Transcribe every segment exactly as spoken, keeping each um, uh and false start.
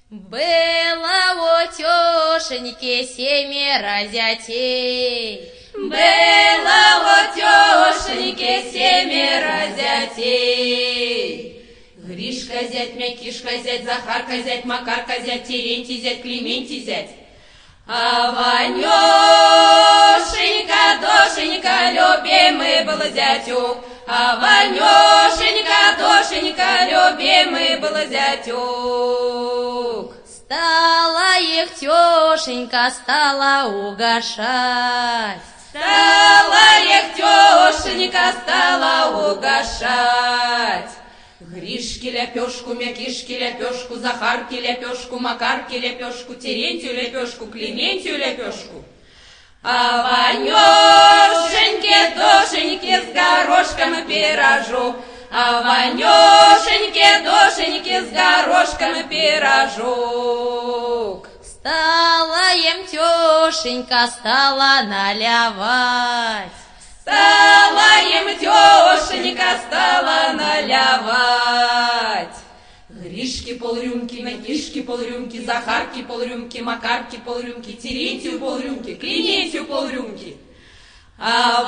Было у тёшеньки семеро зятей. Было у тёшеньки семеро зятей. Гришка зять, Мякишка зять, Захарка зять, Макарка зять, Терентий зять, Клементий зять. А Ванюшенька, Дошенька, любимый был зятюк. А Ванюшенька, Дошенька, любимый был зятюк. Стала их тёшенька, стала угошать. Стала их тёшенька, стала угошать. Гришке лепешку, Мякишке лепешку, Захарке лепешку, Макарке лепешку, Терентию лепешку, Клементию лепешку. А Ванюшеньке, Дошеньке с горошком пирожок. А Ванюшеньке, Дошеньке с горошком пирожок. Стала им тёшенька, стала наливать. Стала им тёшенька, стала наливать. Гришке полрюмки, Мякишке полрюмки, Захарке полрюмки, Макарке полрюмки, Терентию полрюмки, Клементию полрюмки. А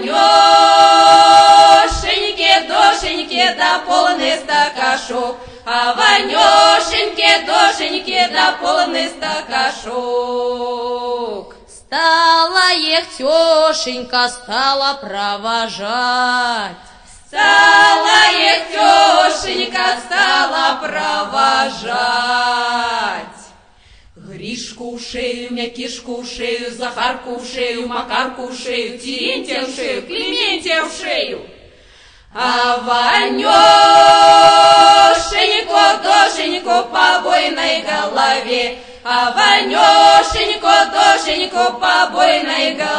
Ванюшеньке, Дошеньке да полный стакашок. А Ванюшеньке, Дошеньке да полный стакашок. Стала их тёшенька, стала провожать. Стала их тёшенька, стала провожать. Гришку у шею, Мякишку у шею, Захарку у шею, Макарку у шею, Терентия у шею, Клементия у шею. А Ванюшеньку, Дошеньку по буйной голове. А Ванюшеньку, Дошеньку по буйной голове.